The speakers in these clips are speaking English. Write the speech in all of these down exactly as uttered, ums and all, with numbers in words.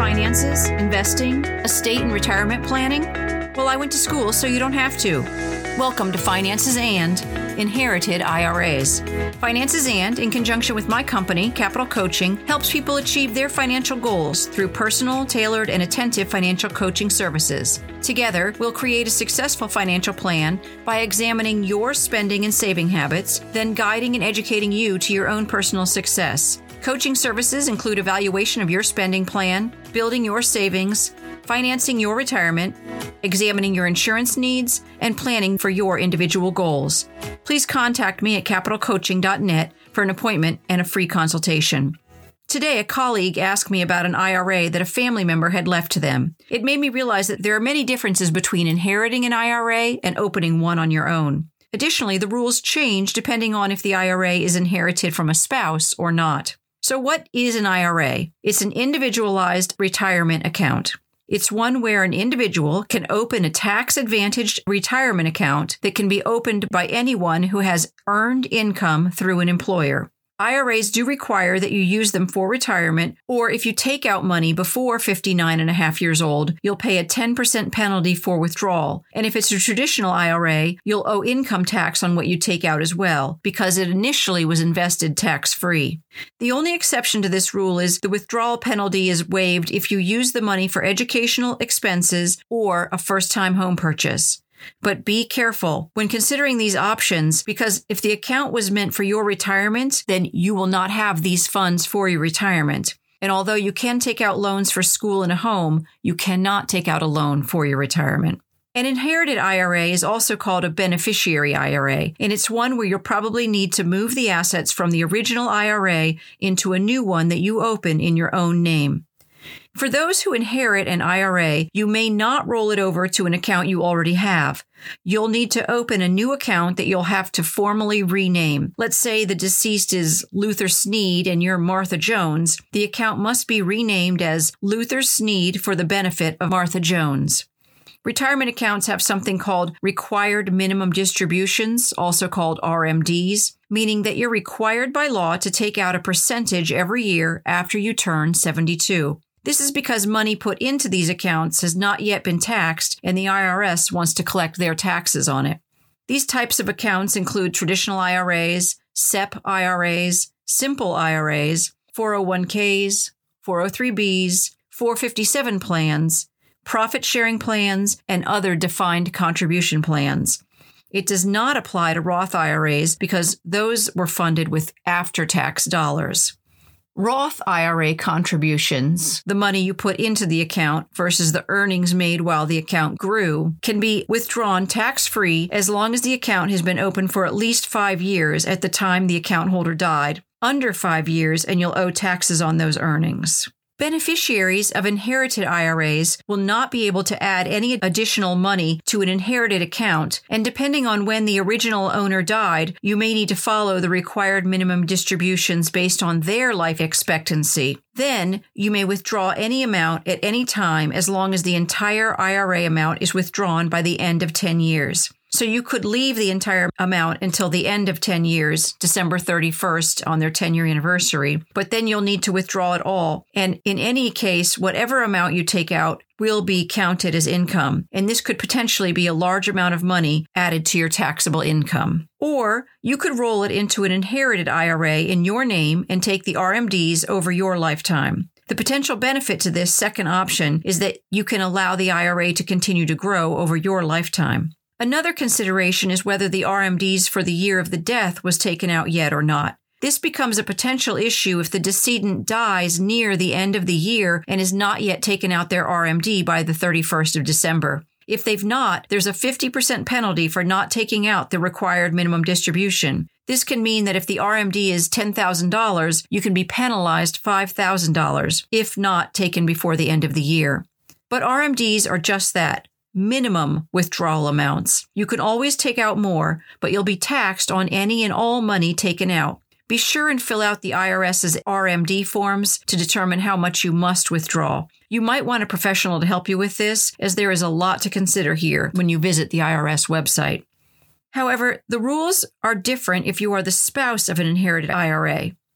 finances, investing, estate and retirement planning? Well, I went to school so you don't have to. Welcome to Finances and Inherited I R As. Finances and, in conjunction with my company, Capital Coaching, helps people achieve their financial goals through personal, tailored, and attentive financial coaching services. Together, we'll create a successful financial plan by examining your spending and saving habits, then guiding and educating you to your own personal success. Coaching services include evaluation of your spending plan, building your savings, financing your retirement, examining your insurance needs, and planning for your individual goals. Please contact me at capital coaching dot net for an appointment and a free consultation. Today, a colleague asked me about an I R A that a family member had left to them. It made me realize that there are many differences between inheriting an I R A and opening one on your own. Additionally, the rules change depending on if the I R A is inherited from a spouse or not. So what is an I R A? It's an individualized retirement account. It's one where an individual can open a tax-advantaged retirement account that can be opened by anyone who has earned income through an employer. I R As do require that you use them for retirement, or if you take out money before fifty-nine and a half years old, you'll pay a ten percent penalty for withdrawal. And if it's a traditional I R A, you'll owe income tax on what you take out as well, because it initially was invested tax-free. The only exception to this rule is the withdrawal penalty is waived if you use the money for educational expenses or a first-time home purchase. But be careful when considering these options, because if the account was meant for your retirement, then you will not have these funds for your retirement. And although you can take out loans for school and a home, you cannot take out a loan for your retirement. An inherited I R A is also called a beneficiary I R A, and it's one where you'll probably need to move the assets from the original I R A into a new one that you open in your own name. For those who inherit an I R A, you may not roll it over to an account you already have. You'll need to open a new account that you'll have to formally rename. Let's say the deceased is Luther Sneed and you're Martha Jones. The account must be renamed as Luther Sneed for the benefit of Martha Jones. Retirement accounts have something called required minimum distributions, also called R M Ds, meaning that you're required by law to take out a percentage every year after you turn seventy-two. This is because money put into these accounts has not yet been taxed, and the I R S wants to collect their taxes on it. These types of accounts include traditional I R As, S E P I R As, simple I R As, four oh one k's, four oh three b's, four fifty-seven plans, profit-sharing plans, and other defined contribution plans. It does not apply to Roth I R As because those were funded with after-tax dollars. Roth I R A contributions, the money you put into the account versus the earnings made while the account grew, can be withdrawn tax-free as long as the account has been open for at least five years at the time the account holder died. Under five years, and you'll owe taxes on those earnings. Beneficiaries of inherited I R As will not be able to add any additional money to an inherited account, and depending on when the original owner died, you may need to follow the required minimum distributions based on their life expectancy. Then, you may withdraw any amount at any time as long as the entire I R A amount is withdrawn by the end of ten years. So you could leave the entire amount until the end of ten years, December thirty-first, on their ten-year anniversary, but then you'll need to withdraw it all. And in any case, whatever amount you take out will be counted as income, and this could potentially be a large amount of money added to your taxable income. Or you could roll it into an inherited I R A in your name and take the R M Ds over your lifetime. The potential benefit to this second option is that you can allow the I R A to continue to grow over your lifetime. Another consideration is whether the R M Ds for the year of the death was taken out yet or not. This becomes a potential issue if the decedent dies near the end of the year and has not yet taken out their R M D by the thirty-first of December. If they've not, there's a fifty percent penalty for not taking out the required minimum distribution. This can mean that if the R M D is ten thousand dollars, you can be penalized five thousand dollars if not taken before the end of the year. But R M Ds are just that. Minimum withdrawal amounts. You can always take out more, but you'll be taxed on any and all money taken out. Be sure and fill out the IRS's R M D forms to determine how much you must withdraw. You might want a professional to help you with this, as there is a lot to consider here when you visit the I R S website. However, the rules are different if you are the spouse of an inherited I R A.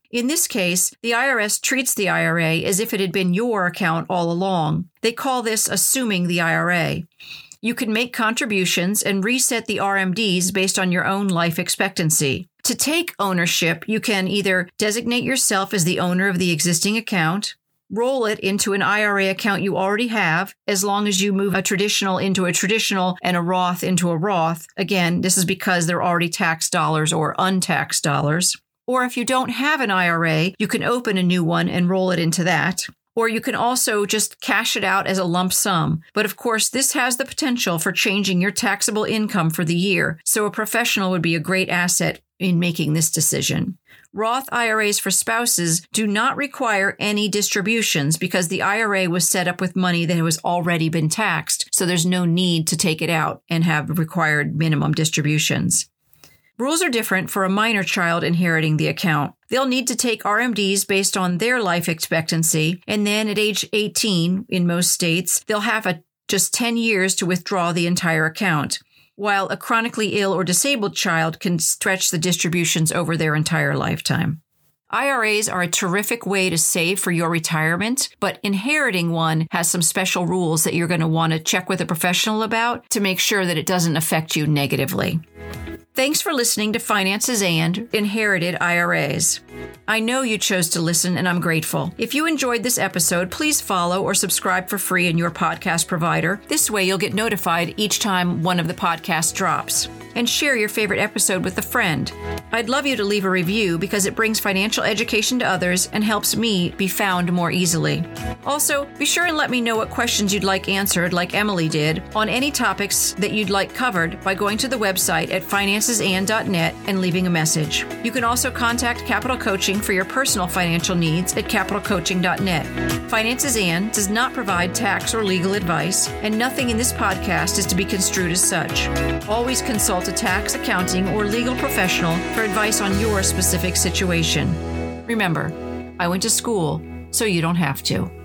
In this case, the I R S treats the I R A as if it had been your account all along. They call this assuming the I R A. You can make contributions and reset the R M Ds based on your own life expectancy. To take ownership, you can either designate yourself as the owner of the existing account, roll it into an I R A account you already have, as long as you move a traditional into a traditional and a Roth into a Roth. Again, this is because they're already tax dollars or untaxed dollars. Or if you don't have an I R A, you can open a new one and roll it into that. Or you can also just cash it out as a lump sum. But of course, this has the potential for changing your taxable income for the year, so a professional would be a great asset in making this decision. Roth I R As for spouses do not require any distributions because the I R A was set up with money that has already been taxed, so there's no need to take it out and have required minimum distributions. Rules are different for a minor child inheriting the account. They'll need to take R M Ds based on their life expectancy, and then at age eighteen, in most states, they'll have a, just ten years to withdraw the entire account, while a chronically ill or disabled child can stretch the distributions over their entire lifetime. I R As are a terrific way to save for your retirement, but inheriting one has some special rules that you're going to want to check with a professional about to make sure that it doesn't affect you negatively. Thanks for listening to Finances and Inherited I R As. I know you chose to listen, and I'm grateful. If you enjoyed this episode, please follow or subscribe for free in your podcast provider. This way you'll get notified each time one of the podcasts drops. And share your favorite episode with a friend. I'd love you to leave a review because it brings financial education to others and helps me be found more easily. Also, be sure and let me know what questions you'd like answered, like Emily did, on any topics that you'd like covered by going to the website at finances and dot net and leaving a message. You can also contact Capital Coaching for your personal financial needs at capital coaching dot net. Finances and does not provide tax or legal advice, and nothing in this podcast is to be construed as such. Always consult a tax, accounting, or legal professional for advice on your specific situation. Remember, I went to school, so you don't have to.